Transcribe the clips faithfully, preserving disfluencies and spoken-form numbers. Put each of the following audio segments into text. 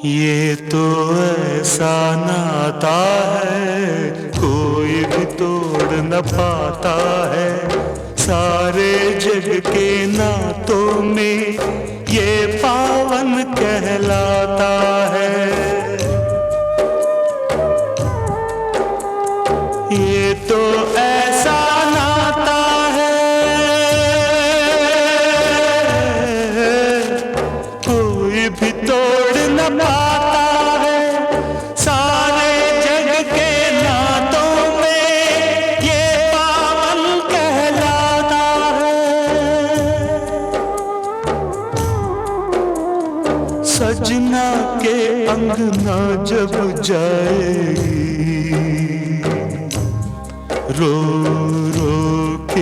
ये तो ऐसा नाता है कोई भी तोड़ न पाता है। सारे जग के नातों में ये पावन कहलाता है। ये तो ऐसा नाता है कोई भी तोड़ न पाता है। सारे जग के नातों में ये पावन कहलाता है। सजना के अंगना जब जाएगी रो रो के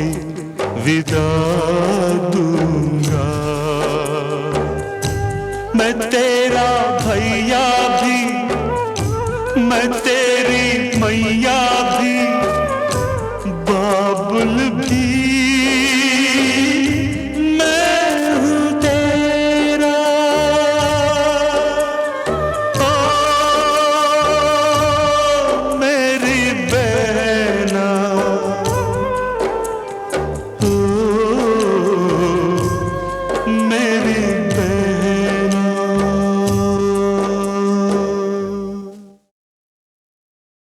विदा दूंगा मैं तेरे